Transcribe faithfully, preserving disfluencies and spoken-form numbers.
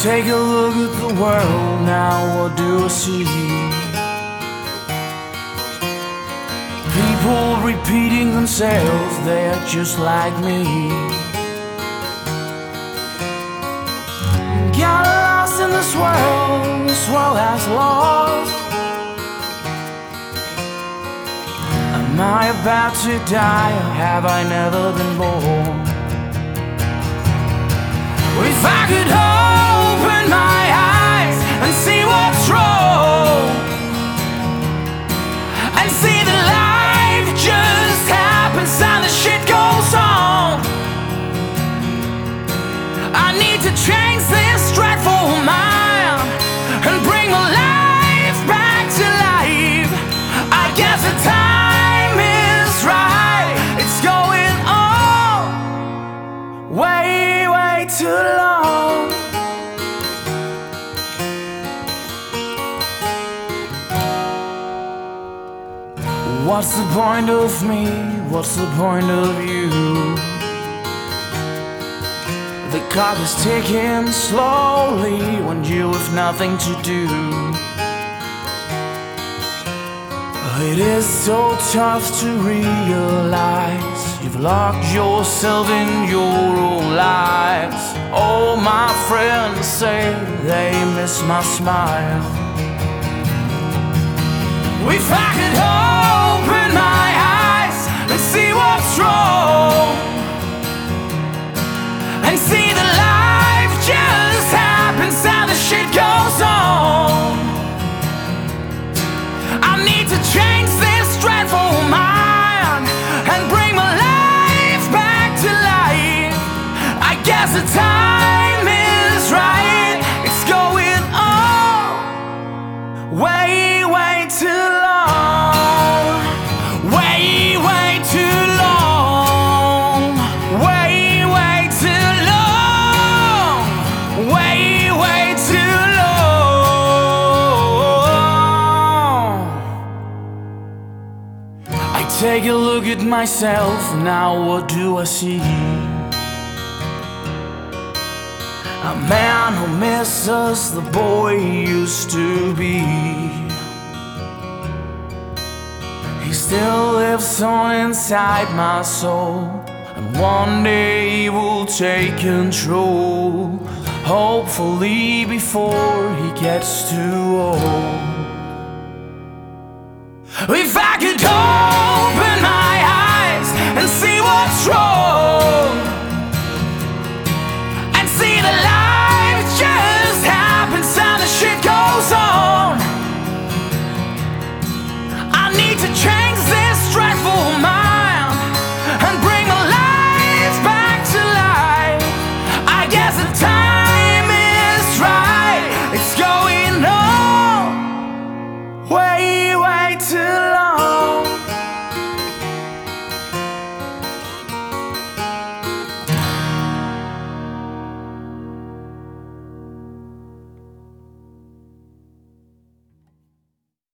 take a look at the world, now what do I see? People repeating themselves, they're just like me. Got lost in this world, this world has lost. Am I about to die, or have I never been born? If I could open my eyes and see what's wrong, and see that life just happens and the shit goes on. I need to change this dreadful mind and bring my life back to life. I guess the time is right. It's going on way, way too long. What's the point of me? What's the point of you? The clock is ticking slowly when you have nothing to do. It is so tough to realize you've locked yourself in your own lies. All my friends say they miss my smile. If I could open my eyes and see what's wrong, and see that life just happens and the shit goes on. I need to change this dreadful mind and bring my life back to life. I guess the time is right. It's going on way, way too long. Way, way too long. Way, way too long. Way, way too long. I take a look at myself, now what do I see? A man who misses the boy he used to be. He still lives on inside my soul, and one day he will take control, hopefully before he gets too old. If I could open